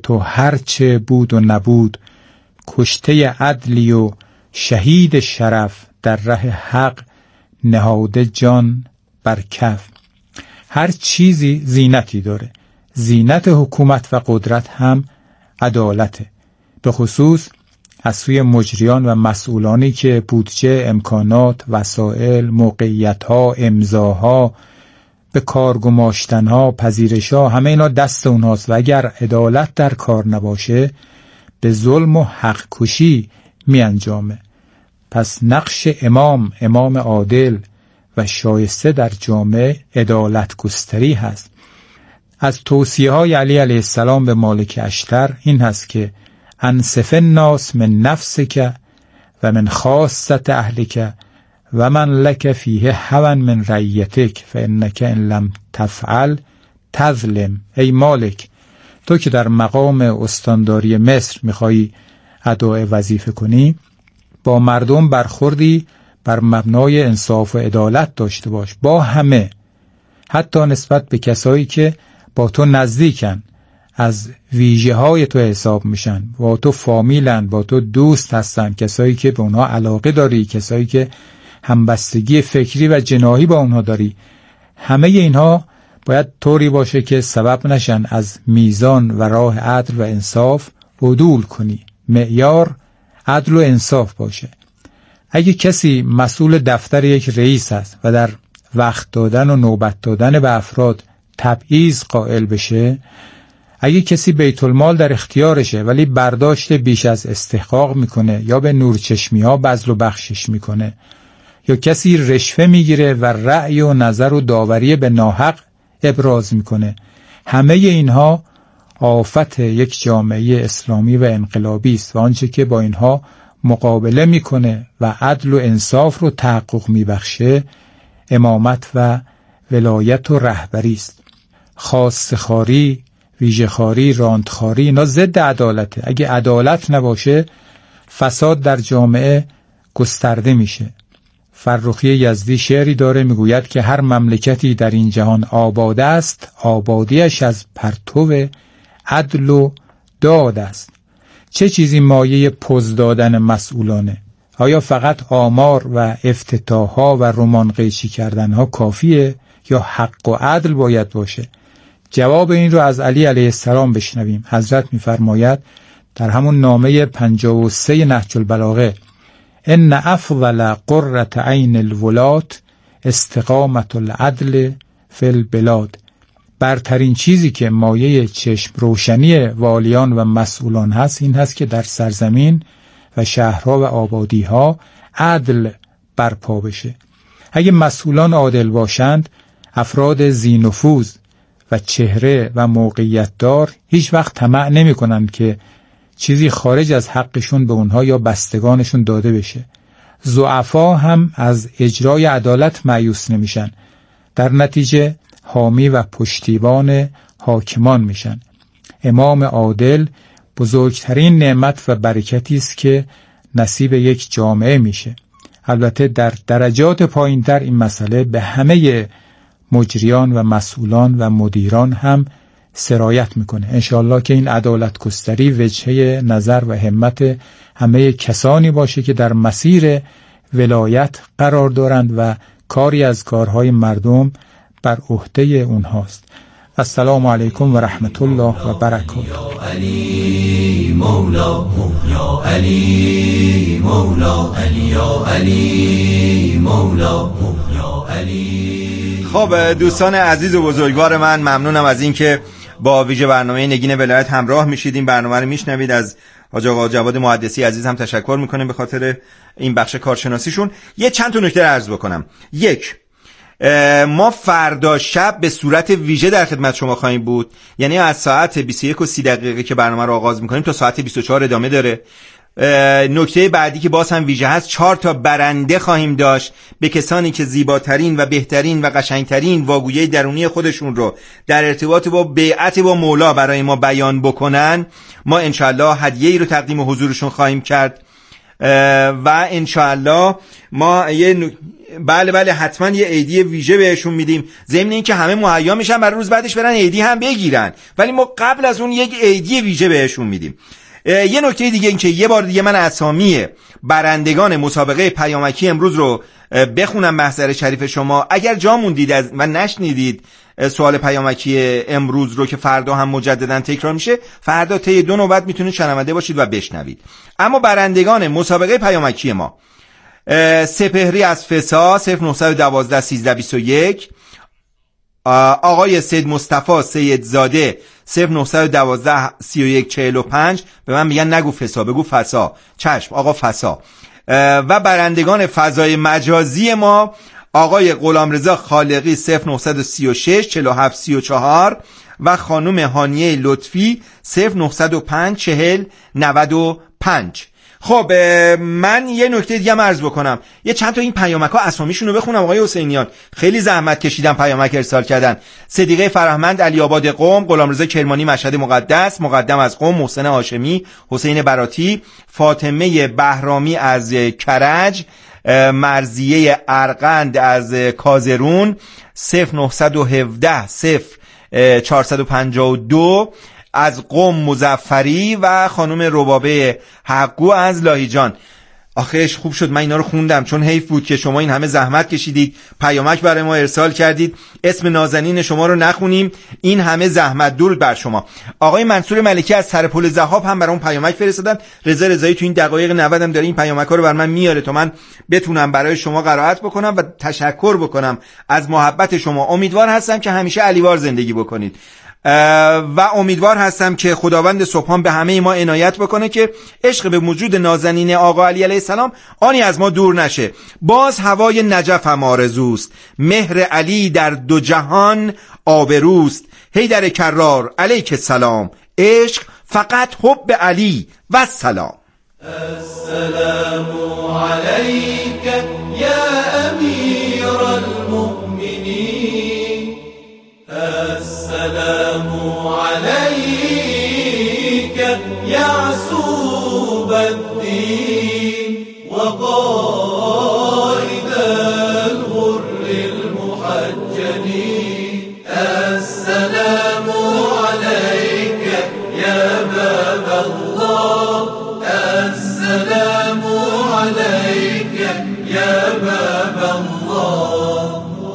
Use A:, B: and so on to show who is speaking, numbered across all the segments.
A: تو هرچه بود و نبود، کشته عدلی و شهید شرف، در ره حق نهاده جان بر کف. هر چیزی زینتی داره. زینت حکومت و قدرت هم عدالته، به خصوص از سوی مجریان و مسئولانی که بودجه، امکانات، وسایل، موقعیت‌ها، امضاها، به کار گماشتن‌ها، پذیرش‌ها، همه اینا دست اونهاست و اگر عدالت در کار نباشه به ظلم و حق کشی می انجامه. پس نقش امام عادل و شایسته در جامعه عدالت گستری هست. از توصیه‌های علی علیه السلام به مالک اشتر این هست که انصف الناس من نفسک و من خاصة اهلک و من لک فیه هوى من رعیتک فانک ان لم تفعل تظلم. ای مالک، تو که در مقام استانداری مصر میخوایی اداء وظیفه کنی، با مردم برخوردی بر مبنای انصاف و عدالت داشته باش، با همه، حتی نسبت به کسایی که با تو نزدیکن، از ویژه های تو حساب میشن، با تو فامیلن، با تو دوست هستن، کسایی که به اونها علاقه داری، کسایی که همبستگی فکری و جناحی با اونها داری. همه اینها باید طوری باشه که سبب نشن از میزان و راه عدل و انصاف عدول کنی. معیار عدل و انصاف باشه. اگه کسی مسئول دفتر یک رئیس است و در وقت دادن و نوبت دادن به افراد تبعیض قائل بشه، اگه کسی بیت المال در اختیارشه ولی برداشت بیش از استحقاق میکنه یا به نورچشمی ها بذل و بخشش میکنه، یا کسی رشوه میگیره و رأی و نظر و داوری به ناحق ابراز میکنه، همه اینها آفت یک جامعه اسلامی و انقلابی است و آنچه که با اینها مقابله میکنه و عدل و انصاف رو تحقق میبخشه امامت و ولایت و رهبری است. خاصخواری، ویژه‌خواری، راندخواری اینا ضد عدالته. اگه عدالت نباشه فساد در جامعه گسترده میشه. فرخی یزدی شعری داره میگوید که هر مملکتی در این جهان آباد است، آبادیش از پرتو عدل و داد است. چه چیزی مایه پوز دادن مسئولانه؟ آیا فقط آمار و افتتاحها و رمان قیچی کردنها کافیه یا حق و عدل باید باشه؟ جواب این رو از علی علیه السلام بشنویم. حضرت میفرماید در همون نامه 53 نهج البلاغه: ان افضل قرة عین الولات استقامت العدل فی البلاد. برترین چیزی که مایه چشم روشنی والیان و مسئولان هست این هست که در سرزمین و شهرها و آبادیها عدل برپا بشه. اگه مسئولان عادل باشند، افراد ذی نفوذ و چهره و موقعیت دار هیچ وقت طمع نمی کنند که چیزی خارج از حقشون به اونها یا بستگانشون داده بشه. ضعفا هم از اجرای عدالت مایوس نمیشن، در نتیجه حامی و پشتیبان حاکمان میشن. امام عادل بزرگترین نعمت و برکتی است که نصیب یک جامعه میشه. البته در درجات پایین‌تر این مسئله به همه مجریان و مسئولان و مدیران هم سرایت میکنه. انشاءالله که این عدالت گستری وجهه نظر و همت همه کسانی باشه که در مسیر ولایت قرار دارند و کاری از کارهای مردم بر عهده اونهاست. السلام علیکم و رحمت الله و برکاته.
B: یا علی مولا، یا علی مولا، یا علی مولا، یا علی.
C: خب دوستان عزیز و بزرگوار من، ممنونم از این که با ویژه برنامه نگین ولایت همراه میشید. این برنامه رو میشنوید. از حاج آقا جواد محدثی عزیز هم تشکر میکنیم به خاطر این بخش کارشناسیشون. یه چند تا نکته عرض بکنم. یک، ما فردا شب به صورت ویژه در خدمت شما خواهیم بود، یعنی از ساعت 21:30 که برنامه رو آغاز میکنیم تا ساعت 24 ادامه داره. نکته بعدی که باز هم ویژه هست، 4 تا برنده خواهیم داشت به کسانی که زیباترین و بهترین و قشنگترین واگویی درونی خودشون رو در ارتباط با بیعت با مولا برای ما بیان بکنن. ما انشالله هدیه‌ای رو تقدیم حضورشون خواهیم کرد و انشاءالله ما بله حتما یه عیدی ویژه بهشون میدیم، ضمن این که همه مهیا میشن برای روز بعدش برن عیدی هم بگیرن، ولی ما قبل از اون یک عیدی ویژه بهشون میدیم. یه نکته دیگه این که یه بار دیگه من اسامی برندگان مسابقه پیامکی امروز رو بخونم محضر شریف شما. اگر جا موندید و نشنیدید سوال پیامکی امروز رو که فردا هم مجددا تکرار میشه، فردا طی 2 نوبت میتونید شنونده باشید و بشنوید. اما برندگان مسابقه پیامکی ما: سپهری از فسا 0912 1321، آقای سید مصطفی سیدزاده 0912 3145. به من میگن نگو فسا، بگو فسا. چشم آقا فسا. و برندگان فضای مجازی ما: آقای غلامرضا خالقی 0936 47 34 و خانم هانیه لطفی 0905 40 95. خب من یه نکته دیگه هم عرض بکنم، یه چند تا این پیامک ها اسامیشون رو بخونم. آقای حسینیان خیلی زحمت کشیدن پیامک ارسال کردن. صدیقه فرهمند علی آباد قم، غلامرضا کرمانی مشهد مقدس، مقدم از قم محسن هاشمی، حسین براتی، فاطمه بهرامی از کرج، مرزیه ارقند از کازرون 0917 0452 از قم مظفری و خانم ربابه حقو از لاهیجان. آخیش خوب شد من اینا رو خوندم، چون حیف بود که شما این همه زحمت کشیدید پیامک برای ما ارسال کردید، اسم نازنین شما رو نخونیم، این همه زحمت دور بر شما. آقای منصور ملکی از سرپل ذهاب هم برام پیامک فرستادن. رضا رضایی تو این دقایق 90 هم داره این پیامک ها رو بر من میاره تا من بتونم برای شما قرائت بکنم و تشکر بکنم از محبت شما. امیدوار هستم که همیشه علیوار زندگی بکنید و امیدوار هستم که خداوند سبحان به همه ما عنایت بکنه که عشق به وجود نازنین آقا علی علیه السلام آنی از ما دور نشه. باز هوای نجف هم آرزوست، مهر علی در 2 جهان آبروست. حیدر کرار علیک السلام، عشق فقط حب علی و سلام.
B: السلام علیک یا امیر المؤمنین، السلام عليك يعصوب الدين وقائد الغر المحجلين. السلام عليك يا باب الله، السلام عليك يا باب الله.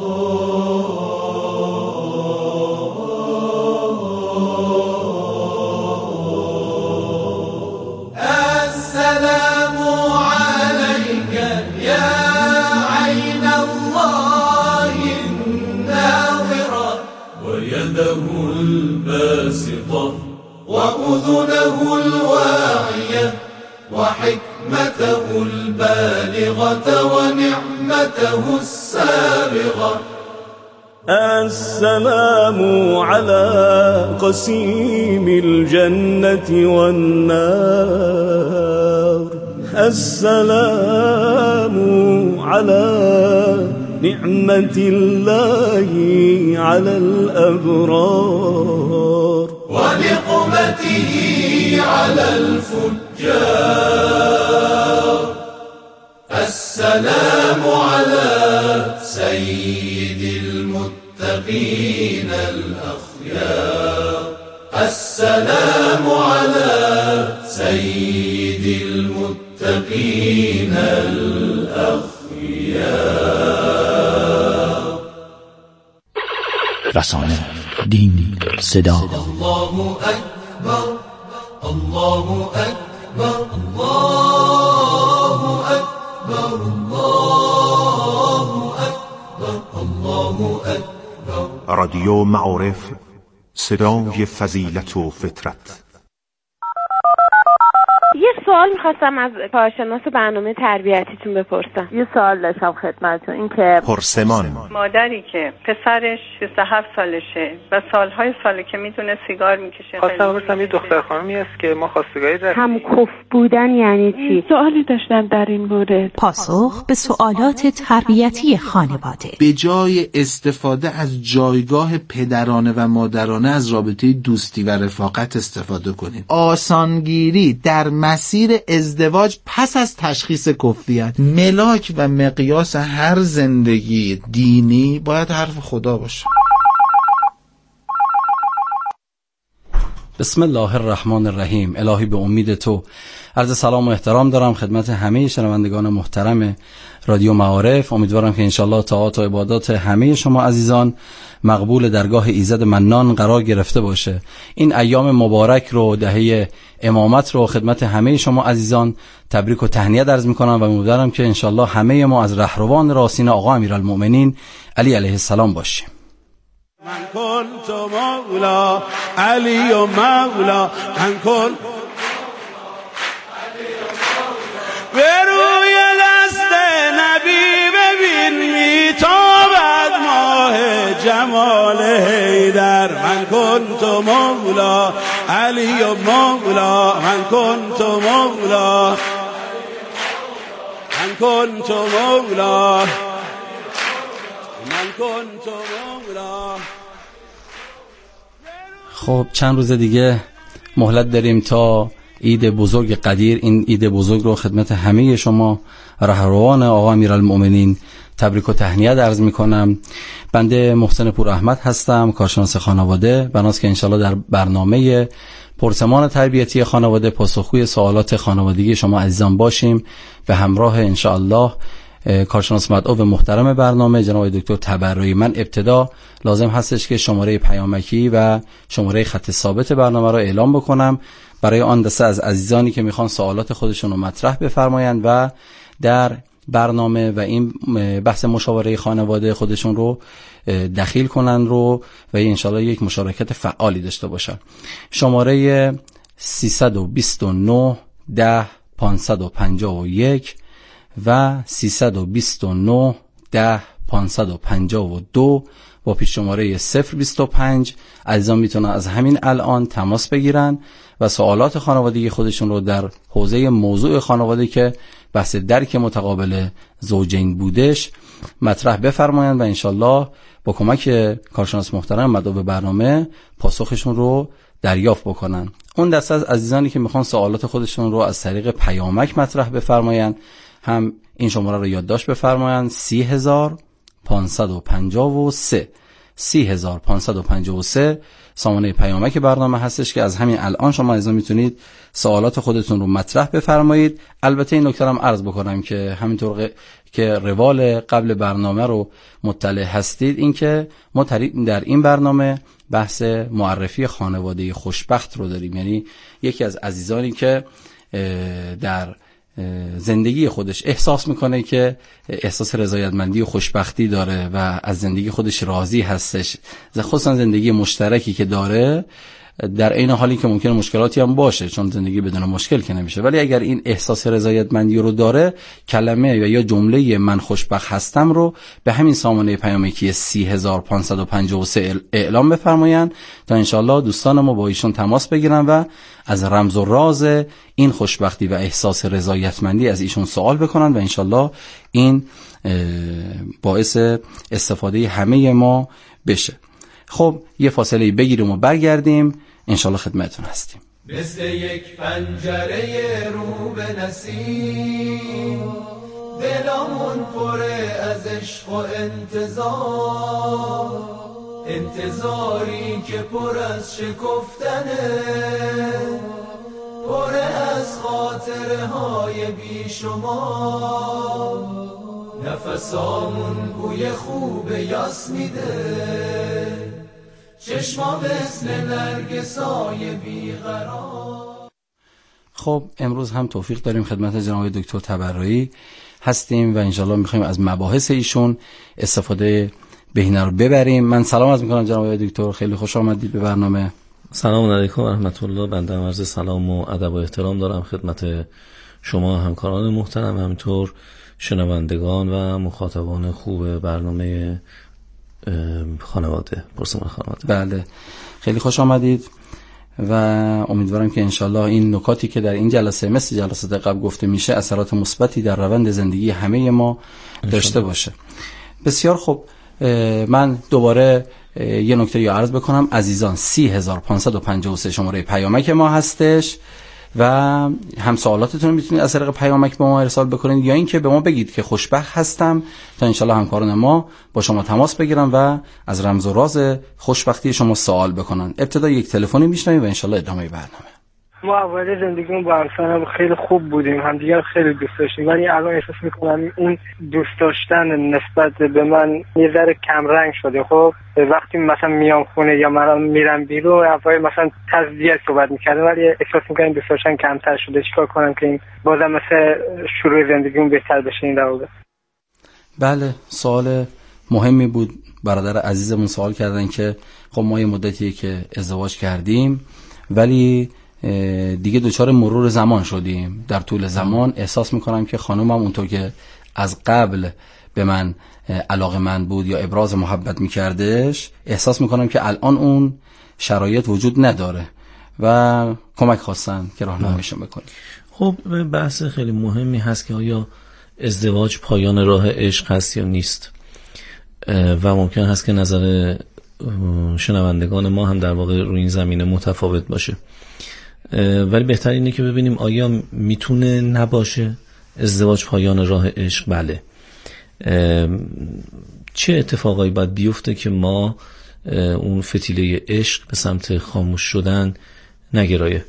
B: الباسطة وأذنه الواعية وحكمته البالغة ونعمته السابغة.
D: السلام على قسيم الجنة والنار، السلام على نعمة الله على الأبرار
B: ونقمته على الفجار. السلام على سيد المتقين الأخيار، السلام على سيد المتقين الأخيار.
E: رسانه، دین، صدا.
B: الله أكبر الله أكبر الله أكبر الله أكبر الله أكبر.
F: رادیو معارف، صدای فضیلت و فطرت.
G: یه سوال میخواستم از کارشناس برنامه تربیتیتون بپرسم.
H: یه سوال داشتم خدمتتون، این که
F: پرسمان
I: مادری که پسرش 27 سالشه و ساله که میدونه سیگار میکشه،
J: خواستم بپرسم یه دختر خانمی هست که ما خواستگاری داریم.
G: همکف بودن یعنی چی؟
K: سوالی داشتم در این مورد.
L: پاسخ به سوالات تربیتی خانواده.
M: به جای استفاده از جایگاه پدرانه و مادرانه از رابطه دوستی و رفاقت استفاده کنید. آسانگیری در مسیر تأثیر ازدواج پس از تشخیص کفریت. ملاک و مقیاس هر زندگی دینی باید حرف خدا باشه.
N: بسم الله الرحمن الرحیم. الهی به امید تو عرض سلام و احترام دارم خدمت همه شنوندگان محترم رادیو معارف. امیدوارم که انشالله طاعات و عبادات همه شما عزیزان مقبول درگاه ایزد منان قرار گرفته باشه. این ایام مبارک رو، دهه امامت رو خدمت همه شما عزیزان تبریک و تهنیت عرض میکنم و امیدوارم که انشالله همه ما از رهروان راستین آقا امیرالمؤمنین علی علیه السلام باشیم.
D: من كنت مولا علی و مولا من کن به روی دست نبی ببین میتابد ماه جمال حیدر. من کنت مولا علی و مولا من کنت مولا من کنت مولا من کنت مولا.
N: خب چند روز دیگه مهلت داریم تا عید بزرگ قدیر. این عید بزرگ رو خدمت همه شما رهروان آقا امیرالمؤمنین تبریک و تهنیت عرض میکنم. بنده محسن پور احمد هستم، کارشناس خانواده. بناست که انشالله در برنامه پرسمان تربیتی خانواده پاسخگوی سوالات خانوادگی شما عزیزان باشیم به همراه انشالله کارشناس مدعو محترم برنامه جناب دکتر تبرایی. من ابتدا لازم هستش که شماره پیامکی و شماره خط ثابت برنامه را اعلام بکنم برای آن دسته از عزیزانی که میخوان سوالات خودشون رو مطرح بفرمایند و در برنامه و این بحث مشاوره خانواده خودشون رو دخیل کنن رو و انشالله یک مشارکت فعالی داشته باشن. شماره 329 10 551 و 329 10 552 با پیش شماره 025 عزیزان میتونن از همین الان تماس بگیرن و سوالات خانوادگی خودشون رو در حوزه موضوع خانواده که بحث درک متقابل زوجین بودش مطرح بفرمایند و انشالله با کمک کارشناس محترم مدعو به برنامه پاسخشون رو دریافت بکنن. اون دسته از عزیزانی که میخوان سوالات خودشون رو از طریق پیامک مطرح بفرمایند هم این شماره رو یادداشت بفرمایند 30553 30553 سامانه پیامک برنامه هستش که از همین الان شما عزیزان میتونید سوالات خودتون رو مطرح بفرمایید. البته این نکته هم عرض بکنم که همینطور که روال قبل برنامه رو مطلع هستید، این که ما در این برنامه بحث معرفی خانواده خوشبخت رو داریم. یعنی یکی از عزیزانی که در زندگی خودش احساس میکنه که احساس رضایتمندی و خوشبختی داره و از زندگی خودش راضی هستش، خصوصا زندگی مشترکی که داره، در عین حالی که ممکنه مشکلاتی هم باشه چون زندگی بدون مشکل که نمیشه، ولی اگر این احساس رضایتمندی رو داره کلمه یا جمله من خوشبخت هستم رو به همین سامانه پیامکی 30553 اعلام بفرمایند تا انشالله دوستان ما با ایشون تماس بگیرن و از رمز و راز این خوشبختی و احساس رضایتمندی از ایشون سوال بکنن و انشالله این باعث استفاده همه ما بشه. خب یه فاصله بگیریم و برگردیم انشالله خدمتتون هستیم.
B: مثل یک پنجره رو به نسیم دلمون پره از عشق و انتظاری که پر از شکفتنه، پر از خاطره های بی شما، نفسامون بوی خوب یاس میده، چشما مثل نرگسای بیقرار.
N: خب امروز هم توفیق داریم خدمت جناب دکتر تبرایی هستیم و انشالله میخوایم از مباحث ایشون استفاده بهینه رو ببریم. من سلام عرض میکنم جناب دکتر، خیلی خوش آمدید به برنامه.
O: سلام علیکم و رحمت الله. بنده عرض سلام و ادب و احترام دارم خدمت شما همکاران محترم، همینطور شنوندگان و مخاطبان خوب برنامه خانواده پرسمان خانواده.
N: بله خیلی خوش آمدید و امیدوارم که انشالله این نکاتی که در این جلسه مثل جلسات قبل گفته میشه اثرات مثبتی در روند زندگی همه ما داشته باشه. بسیار خوب، من دوباره یه نکته رو عرض بکنم عزیزان. 30553 شماره پیامک ما هستش و هم سوالاتتون رو میتونید از طریق پیامک به ما ارسال بکنید یا اینکه به ما بگید که خوشبخت هستم تا انشالله همکاران ما با شما تماس بگیرن و از رمز و راز خوشبختی شما سوال بکنن. ابتدا یک تلفنی میشنویم و انشالله ادامه برنامه.
J: ما اول زندگیمون با همسرم خیلی خوب بودیم، همدیگر خیلی دوست داشتیم، ولی الان احساس میکنم اون دوست داشتن نسبت به من یه ذره کم رنگ شده. خب وقتی مثلا میام خونه یا من میرم بیرون اول مثلا تزییت صحبت میکردم، ولی احساس میکنم دوست داشتن کمتر شده. چیکار کنم که این بازم مثل شروع زندگیمون بهتر بشه این روابط؟
N: بله، سوال مهمی بود. برادر عزیزمون سوال کردن که خب ما یه مدتیه که ازدواج کردیم ولی دیگه دچار مرور زمان شدیم. در طول زمان احساس میکنم که خانومم اونطور که از قبل به من علاقه‌مند بود یا ابراز محبت میکردش، احساس میکنم که الان اون شرایط وجود نداره و کمک خواستن که راهنماییشون بکنیم.
O: خب بحث خیلی مهمی هست که آیا ازدواج پایان راه عشق هست یا نیست و ممکن هست که نظر شنوندگان ما هم در واقع روی این زمینه متفاوت باشه، ولی بهتر اینه که ببینیم آیا میتونه نباشه ازدواج پایان راه عشق. بله. چه اتفاقایی باید بیفته که ما اون فتیله عشق به سمت خاموش شدن نگرایه؟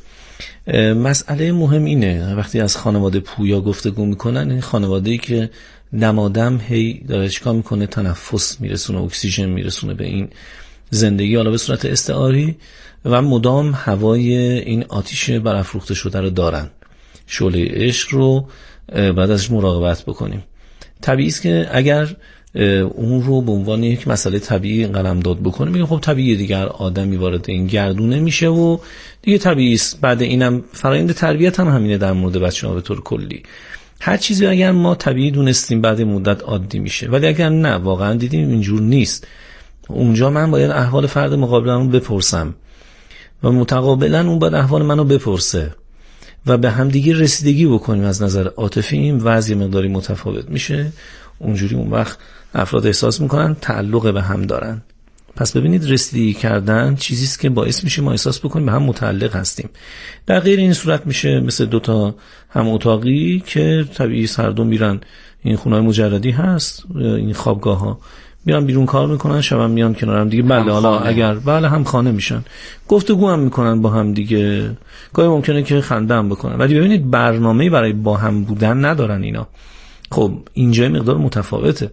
O: مسئله مهم اینه وقتی از خانواده پویا گفتگو میکنن، این خانواده‌ای که دمادم هی داره چیکار میکنه، تنفس میرسونه، اکسیژن میرسونه به این زندگی، حالا به صورت استعاری، و مدام هوای این آتیش برافروخته شده رو دارن. شعله عشق رو بعد ازش مراقبت بکنیم. طبیعی است که اگر اون رو به عنوان یک مسئله طبیعی قلمداد بکنیم، میگم خب طبیعیه دیگر آدمی وارد این گردونه میشه و دیگه طبیعی است. بعد اینم فرآیند تربیت هم همینه در مورد بچه‌ها به طور کلی. هر چیزی اگر ما طبیعی دونستیم بعد مدت عادی میشه، ولی اگر نه واقعا دیدیم اینجور نیست، اونجا من باید احوال فرد مقابلم رو بپرسم و متقابلا اون باید احوال منو بپرسه و به هم دیگه رسیدگی بکنیم. از نظر عاطفی این وضع مقداری متفاوت میشه، اونجوری اون وقت افراد احساس میکنن تعلق به هم دارن. پس ببینید رسیدگی کردن چیزی است که باعث میشه ما احساس بکنیم به هم متعلق هستیم. در غیر این صورت میشه مثل دوتا هم اتاقی که طبیعی هر دو میرن، این خونه‌های مجردی هست، این خوابگاه ها، میرن بیرون کار میکنن، شب میان کنار هم دیگه. بله حالا اگر هم خانه میشن، گفتگو هم میکنن با هم دیگه، گاهی ممکنه که خنده هم بکنن، ولی ببینید برنامه‌ای برای با هم بودن ندارن اینا. خب اینجا مقدار متفاوته.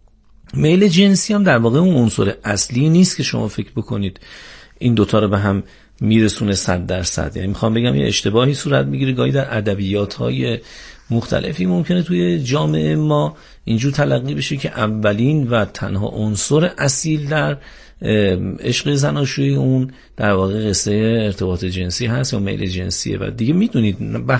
O: میل جنسی هم در واقع اون عنصر اصلی نیست که شما فکر بکنید این دوتا رو به هم میرسونه 100%. یعنی میخوام بگم یه اشتباهی صورت میگیره گاهی در ادبیات‌های مختلفی ممکنه توی جامعه ما اینجور تلقی بشه که اولین و تنها عنصر اصیل در عشق زناشویی اون در واقع قصه ارتباط جنسی هست یا میل جنسیه و دیگه میدونید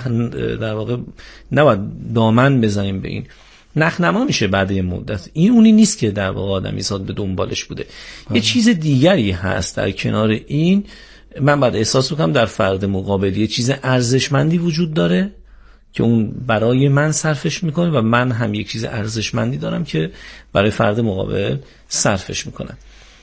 O: در واقع نباید دامن بزنیم به این. نخنما میشه بعد یه مدت. این اونی نیست که در واقع آدمی زاد به دنبالش بوده. یه چیز دیگری هست در کنار این. من بعد احساس میکنم در فرد مقابل یه چیز ارزشمندی وجود داره که اون برای من صرفش میکنه و من هم یک چیز ارزشمندی دارم که برای فرد مقابل صرفش میکنم.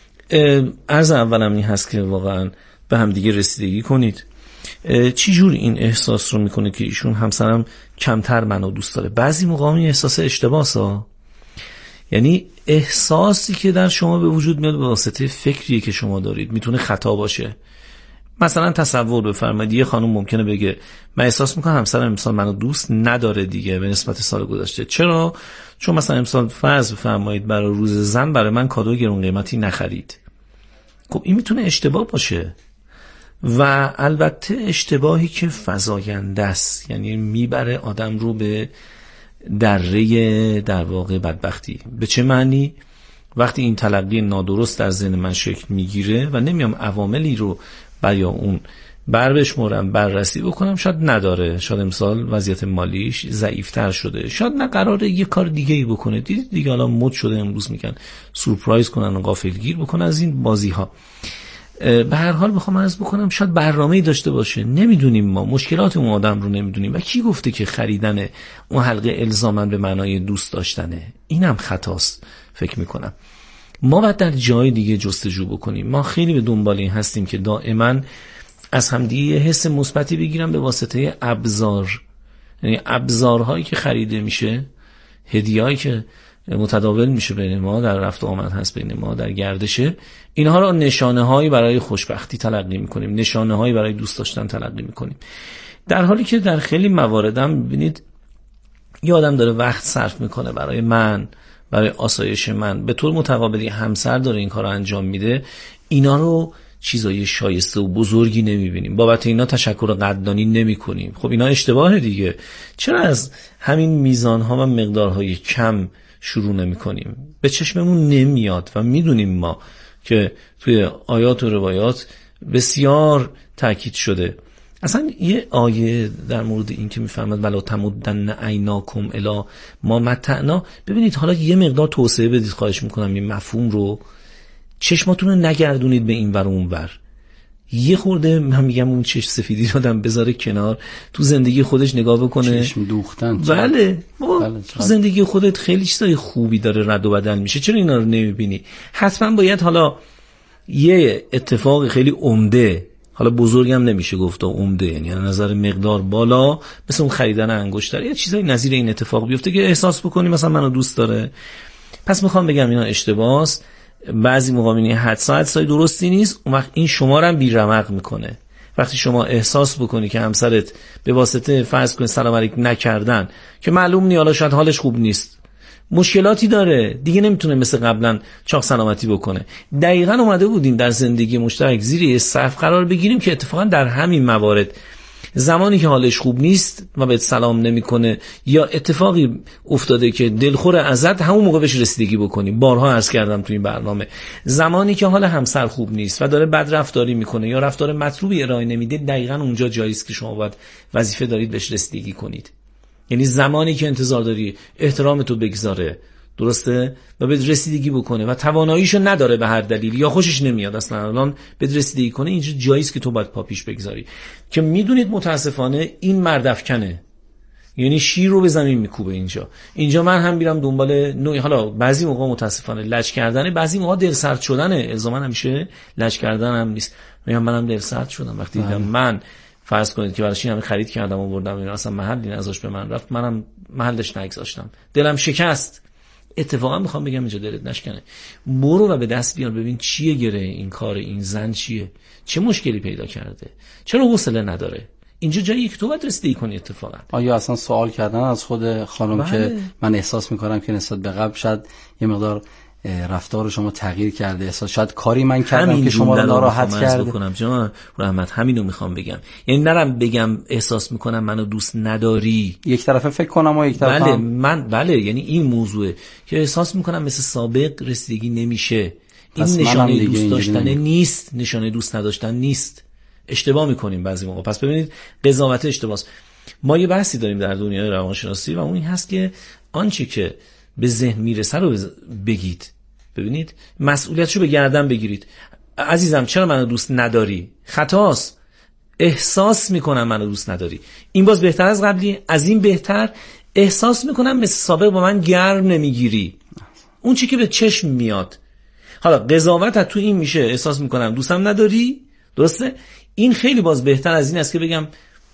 O: عرض اولم این هست که واقعا به هم دیگه رسیدگی کنید. چی جور این احساس رو میکنه که ایشون همسرم کمتر منو دوست داره؟ بعضی موقع این احساس اشتباهه، یعنی احساسی که در شما به وجود میاد به واسطه فکری که شما دارید میتونه خطا باشه. مثلا تصور بفرمایید یه خانم ممکنه بگه من احساس میکنم همسرم امسال منو دوست نداره دیگه به نسبت سال گذشته. چرا؟ چون مثلا امسال فرض بفرمایید برای روز زن برای من کادو گرون قیمتی نخرید. خب این میتونه اشتباه باشه و البته اشتباهی که فزاینده است، یعنی میبره آدم رو به دره در واقع بدبختی. به چه معنی؟ وقتی این تلقی نادرست در ذهن من شکل میگیره و نمیام عواملی رو یا اون بشمرم بررسی بکنم، شاید نداره، شاید امسال وضعیت مالیش ضعیفتر شده، شاید نه قراره یه کار دیگه ای بکنه، دیدید دیگه حالا مد شده امروز میگن سورپرایز کنن و غافلگیر بکنن از این بازی ها. به هر حال بخوام عرض بکنم شاید برنامه‌ای داشته باشه، نمیدونیم، ما مشکلات اون آدم رو نمیدونیم و کی گفته که خریدن اون حلقه الزاماً به معنای دوست داشتنه؟ اینم خطاست فکر میکنم. ما باید در جای دیگه جستجو بکنیم. ما خیلی به دنبال این هستیم که دائما از همدیگه حس مثبتی بگیرن به واسطه ابزار، یعنی ابزارهایی که خریده میشه، هدیه‌ای که متداول میشه بین ما، در رفت و آمد هست بین ما، در گردشه، اینها را نشانه‌هایی برای خوشبختی تلقی میکنیم، نشانه‌هایی برای دوست داشتن تلقی میکنیم، در حالی که در خیلی مواردم میبینید یه آدم داره وقت صرف میکنه برای من، برای آسایش من، به طور متقابلی همسر داره این کار رو انجام میده، اینا رو چیزای شایسته و بزرگی نمیبینیم، بابت اینا تشکر قدردانی نمیکنیم. خب اینا اشتباهه دیگه. چرا از همین میزانها و مقدارهای کم شروع نمیکنیم؟ به چشممون نمیاد و میدونیم ما که توی آیات و روایات بسیار تاکید شده. اصلا یه آیه در مورد این که میفرماد ولا تمدن عیناکم الی ما متعنا، ببینید حالا یه مقدار توسعه بدید خواهش میکنم این مفهوم رو، چشماتون رو نگردونید به این ور اون ور، یه خورده من میگم اون چشم سفیدی رو آدم بذاره کنار، تو زندگی خودش نگاه بکنه.
N: چشم دوختن.
O: بله تو زندگی خودت خیلی چیزای خوبی داره رد و بدل میشه، چرا اینا رو نمیبینی؟ حتما باید حالا یه اتفاق خیلی عمده، حالا بزرگم نمیشه گفت عمده، یعنی از نظر مقدار بالا، مثل اون خریدن انگشتر یا چیزای نظیر این اتفاق بیفته که احساس بکنی مثلا منو دوست داره. پس میخوام بگم اینا اشتباهه. بعضی موقع حدسای درستی نیست، اون وقت این شما رو هم بی‌رمق میکنه. وقتی شما احساس بکنی که همسرت به واسطه فرض کن سلام علیک نکردن که معلوم نی حالا شاید حالش خوب نیست، مشکلاتی داره دیگه، نمیتونه مثل قبلا چاق سلامتی بکنه، دقیقاً اومده بودیم در زندگی مشترک زیر یه سقف قرار بگیریم که اتفاقا در همین موارد زمانی که حالش خوب نیست و بهت سلام نمیکنه یا اتفاقی افتاده که دلخور ازت، همون موقع بهش رسیدگی بکنی. بارها عرض کردم تو این برنامه، زمانی که حال همسر خوب نیست و داره بد رفتاری میکنه یا رفتار مطلوبی ارائه نمیده، دقیقاً اونجا جایی است که شما باید وظیفه دارید بهش رسیدگی کنید. یعنی زمانی که انتظار داری احترامتو بگذاره، درسته، و به رسیدگی بکنه و تواناییشو نداره به هر دلیل یا خوشش نمیاد اصلا الان به رسیدگی کنه، اینجا جایی است که تو باید پا پیش بگذاری. که میدونید متاسفانه این مردافکنه، یعنی شیر رو به زمین میکوبه. اینجا من هم میرم دنبال نوعی، حالا بعضی موقع متاسفانه لج کردنه، بعضی موقع دل سرد شدنه، الزاما همیشه لج کردن هم نیست. منم دل سرد شدم وقتی دیدم من فرض کنید که براش همین خرید کردم و بردم، اینا اصلا محلی نذاشت به من رفت، منم محلش نگذاشتم، دلم شکست. اتفاقا میخوام بگم اینجا دلت نشکنه، برو و به دست بیار ببین چیه گره این کار این زن، چه مشکلی پیدا کرده، چرا حوصله نداره. اینجا جایی که تو باید رسیدگی کنی. اتفاقا
N: آیا اصلا سوال کردن از خود خانم که من احساس میکنم که نسبت به قبل شاید یه مقدار رفتار شما تغییر کرده، احساس شاید کاری من کردم که شما رو ناراحت کرده.
O: جناب رحمت همینو میخوام بگم، یعنی نرم بگم احساس میکنم منو دوست نداری،
N: یک طرفه فکر کنم و یک طرفه
O: بله یعنی این موضوعه که احساس میکنم مثل سابق رسیدگی نمیشه. این نشانه دوست داشتن نیست، نشانه دوست نداشتن نیست. اشتباه میکنیم بعضی موقع. پس ببینید قضاوت اشتباهست. ما یه بحثی داریم در دنیای روانشناسی و اون این هست که آنچه که به ذهن میرسه رو بگید. ببینید مسئولیتشو به گردن بگیرید. عزیزم چرا منو دوست نداری؟ خطاست. احساس میکنم منو دوست نداری. این باز بهتر از قبلی، از این بهتر. احساس میکنم مثل سابق با من گرم نمیگیری. اون چی که به چشم میاد. حالا قضاوت تو این میشه احساس میکنم دوستم نداری، درسته؟ این خیلی باز بهتر از این است که بگم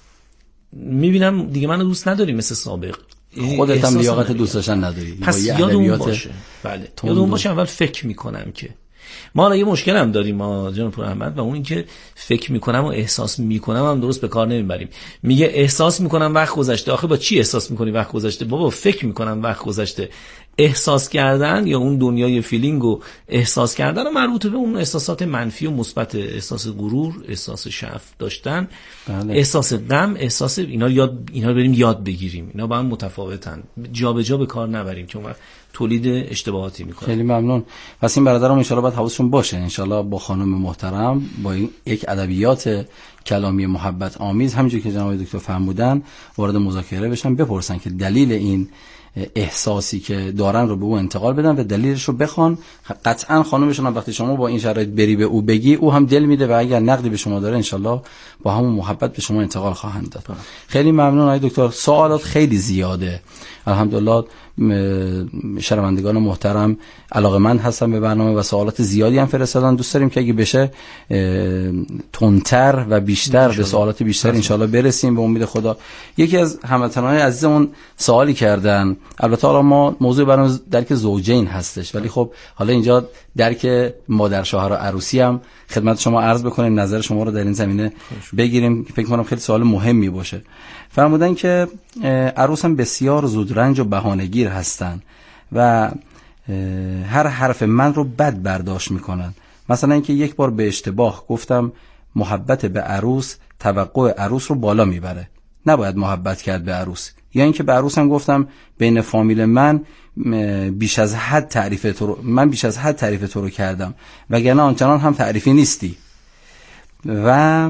O: میبینم دیگه منو دوست نداری مثل سابق.
N: خودت هم لیاقت دوست داشتن نداری.
O: پس یادمون باشه. بله یادمون باشه اول فکر میکنم که ما الان یه مشکل هم داریم ما جناب پور احمد، و اون این که فکر میکنم و احساس میکنم هم درست به کار نمیبریم. میگه احساس میکنم وقت گذشته. آخه با چی احساس میکنی وقت گذشته؟ بابا فکر میکنم وقت گذشته. احساس کردن یا اون دنیای فیلینگ و احساس کردن مربوط به اون احساسات منفی و مثبت، احساس غرور، احساس شعف داشتن، احساس غم، احساس اینا رو بریم یاد بگیریم. اینا با هم متفاوتن، جابجا به کار نبریم که اون وقت تولید اشتباهاتی میکنه.
N: خیلی ممنون. پس این برادرام ان شاء الله باید حواسشون باشه، ان شاء الله با خانم محترم با این یک ادبیات کلامی محبت آمیز همونجوری که جناب دکتر فرمودن وارد مذاکره بشن، بپرسن که دلیل این احساسی که دارن رو به او انتقال بدن و دلیلش رو بخوان. قطعا خانمشون هم وقتی شما با این شرایط بری به او بگی، او هم دل میده و اگر نقدی به شما داره انشالله با همون محبت به شما انتقال خواهند داد. خیلی ممنون آقای دکتر. سوالات خیلی زیاده الحمدلله. شنوندگان محترم علاقه‌مند هستن به برنامه و سوالات زیادی هم فرستادن. دوست داریم که اگه بشه تندتر و بیشتر به سوالات بیشتر انشالله برسیم به امید خدا. یکی از هموطنان عزیزمون سوالی کردن، البته حالا ما موضوع برنامه درک زوجین هستش، ولی خب حالا اینجا درک مادر شوهر و عروسی هم خدمت شما عرض بکنیم، نظر شما رو در این زمینه بگیریم. فکر کنم خیلی سوال مهمی باشه. فرمودن که عروس هم بسیار زودرنج و بهانه‌گیر هستن و هر حرف من رو بد برداشت میکنن. مثلا اینکه یک بار به اشتباه گفتم محبت به عروس توقع عروس رو بالا میبره، نباید محبت کرد به عروس. یا اینکه به عروسم گفتم بین فامیل من بیش از حد تعریف تو رو کردم وگرنه آنچنان هم تعریفی نیستی. و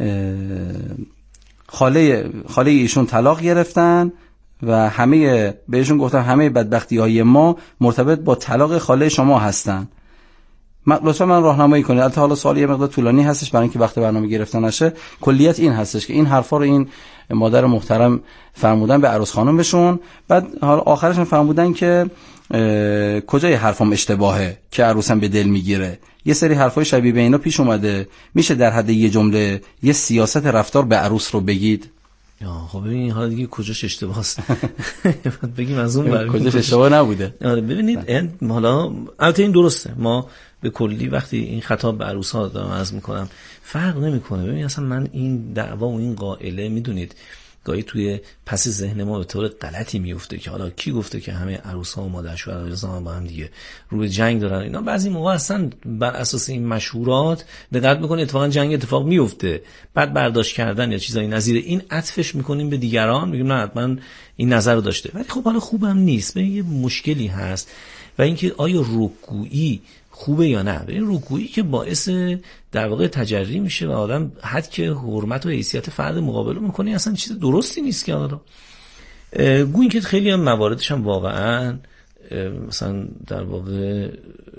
N: خاله ایشون طلاق گرفتن و همه بهشون گفتم همه بدبختی‌های ما مرتبط با طلاق خاله شما هستن. لطفا من راهنمایی کنید. البته حالا سوال یه مقدار طولانی هستش برای اینکه وقت برنامه گرفته نشه. کلیت این هستش که این حرفا رو این مادر محترم فرمودن به عروس خانمشون، بعد حالا آخرش فرمودن که کجای حرفم اشتباهه که عروسم به دل میگیره. یه سری حرفای شبیه به اینا پیش اومده، میشه در حد یه جمله یه سیاست رفتار به عروس رو بگید؟
O: خب ببینید حالا دیگه کجاش اشتباهست بگیم از اون برای
N: کجاش اشتباه نبوده.
O: آره ببینید حالا البته این درسته، ما به کلی وقتی این خطاب به عروس‌ها دارم عرض میکنم فرق نمیکنه. ببین اصلا من این دعوا و این قائله میدونید گاهی توی پس ذهن ما به طور غلطی میفته که حالا کی گفته که همه عروس‌ها و مادر شوهرها با هم دیگه روی جنگ دارن. اینا بعضی موقع اصلا بر اساس این مشهورات دقت میکنه اتفاقا جنگ اتفاق میفته، بعد برداشت کردن یا چیزای نظیر این عطفش میکنیم به دیگران، میگیم نه حتما این نظر رو داشته، ولی خب حالا خوبم نیست. ببین یه مشکلی هست و اینکه آیا رکگویی خوبه یا نه. این رکگویی که باعث در واقع تجری میشه و آدم حد که حرمت و حیثیت فرد مقابل رو میکنه، اصلا چیز درستی نیست که حالا گویی که خیلی هم مواردش هم واقعا مثلا در واقع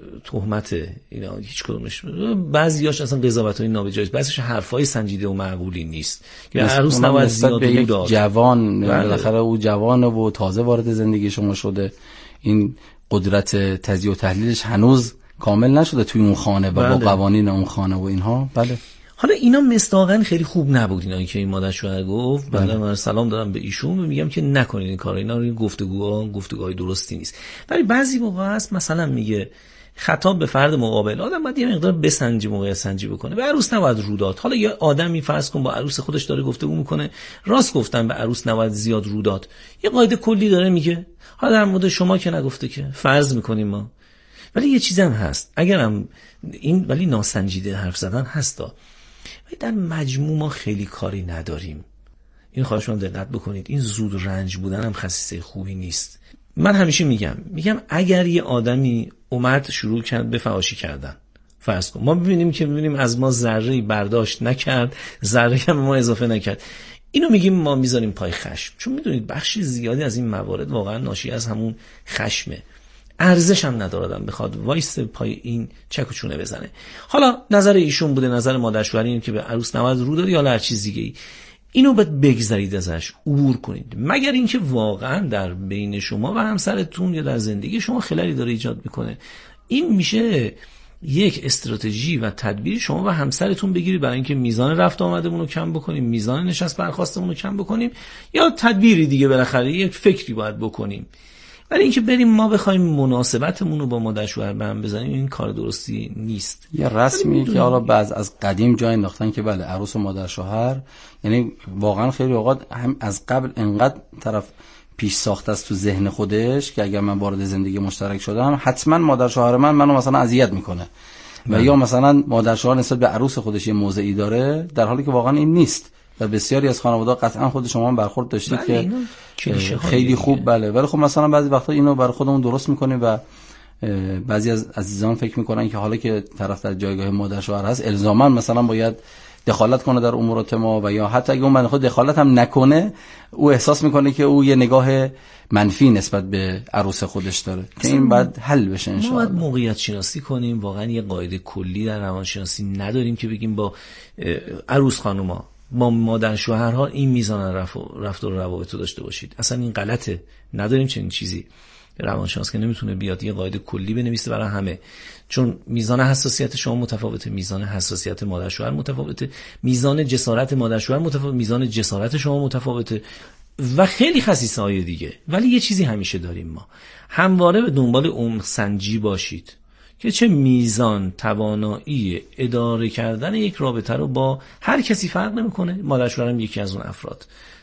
O: تهمت اینا هیچ کدومش، بعضیاش اصلا قضاوتای نابجایز، بعضیش حرفای سنجیده و معقولی نیست که عروس نباید زیاد رو داد.
N: جوان بالاخره او جوانه و تازه وارد زندگی شما شده، این قدرت تجزیه و تحلیلش هنوز کامل نشده توی اون خانه و با قوانین اون خانه و اینها. بله
O: حالا اینا مصداقاً خیلی خوب نبود اینایی که این مادر شوهر گفت. بله من سلام دارم به ایشون و میگم که نکنید این کارا، اینا رو گفتگوهای درستی نیست. ولی بعضی موقع هست مثلا میگه خطاب به فرد مقابل آدم باید یه مقدار بسنجی، موقع سنجی بکنه. به عروس نباید رو داد. حالا یه آدمی فرض کن با عروس خودش داره گفتگو میکنه، راست گفتن به عروس نباید زیاد رو داد، یه قاعده کلی داره میگه. حالا در مورد شما که نگفته که فرض میکنیم ما، ولی یه چیزم هست اگرم این ولی ناسنجیده حرف زدن هستا، ولی در مجموع ما خیلی کاری نداریم. این خواهش من دقت بکنید، این زود رنج بودن هم خصیصه خوبی نیست. من همیشه میگم اگر یه آدمی اومد شروع کرد به فحاشی کردن، فرض کن ما ببینیم از ما ذره‌ای برداشت نکرد، ذره‌ای هم ما اضافه نکرد، اینو میگیم ما میذاریم پای خشم، چون میدونید بخشی زیادی از این موارد واقعا ناشی از همون خشمه. ارزش هم نداره آدم بخواد وایس پای این چک و چونه بزنه. حالا نظر ایشون بوده، نظر مادر شوهری اینه که به عروس نباید رو داد یا هر چیز دیگه ای، اینو باید بگذارید ازش، عبور کنید، مگر اینکه واقعا در بین شما و همسرتون یا در زندگی شما خللی داره ایجاد میکنه. این میشه یک استراتژی و تدبیر شما و همسرتون بگیرید برای اینکه میزان رفت آمدمون رو کم بکنیم، میزان نشست برخاستمون رو کم بکنیم، یا تدبیری دیگه بالاخره یک فکری باید بکنیم. ولی اینکه بریم ما بخوایم مناسبتمون رو با مادر شوهر به هم بزنیم، این کار درستی نیست.
N: یه رسمی که حالا بعض از قدیم جای انداختن که بله عروس و مادر شوهر، یعنی واقعا خیلی اوقات هم از قبل انقدر طرف پیش ساخته است تو ذهن خودش که اگر من وارد زندگی مشترک شدم حتما مادر شوهر منو مثلا اذیت میکنه و یا مثلا مادر شوهر نسبت به عروس خودش یه موضعی داره، در حالی که واقعا این نیست. و بسیاری از خانواده‌ها قطعا خود شما هم برخورد داشتید که خیلی خوب بله، ولی خب مثلا بعضی وقتا اینو برای خودمون درست میکنیم و بعضی از عزیزان فکر میکنن که حالا که طرف در جایگاه مادر شوهر هست الزاما مثلا باید دخالت کنه در امورات ما، و یا حتی اگه اون خود دخالت هم نکنه او احساس میکنه که او یه نگاه منفی نسبت به عروس خودش داره که این باید حل بشه ان شاء الله.
O: ما باید موقعیت شناسی کنیم. واقعا یه قاعده کلی در روانشناسی نداریم که بگیم با عروس خانوما با مادر شوهرها این میزان رفتار و روابط رو داشته باشید. اصلا این غلطه، نداریم چنین چیزی. روانشناس که نمیتونه بیاد یه قاعده کلی بنویسه برای همه، چون میزان حساسیت شما متفاوته، میزان حساسیت مادر شوهر متفاوته، میزان جسارت مادر شوهر متفاوته، میزان جسارت شما متفاوته و خیلی خصیصه‌های دیگه. ولی یه چیزی همیشه داریم، ما همواره به دنبال عمق سنجی باشید که چه میزان توانایی اداره کردن یک رابطه رو با هر کسی فرق نمیکنه، مادر شوهرم یکی از اون افراد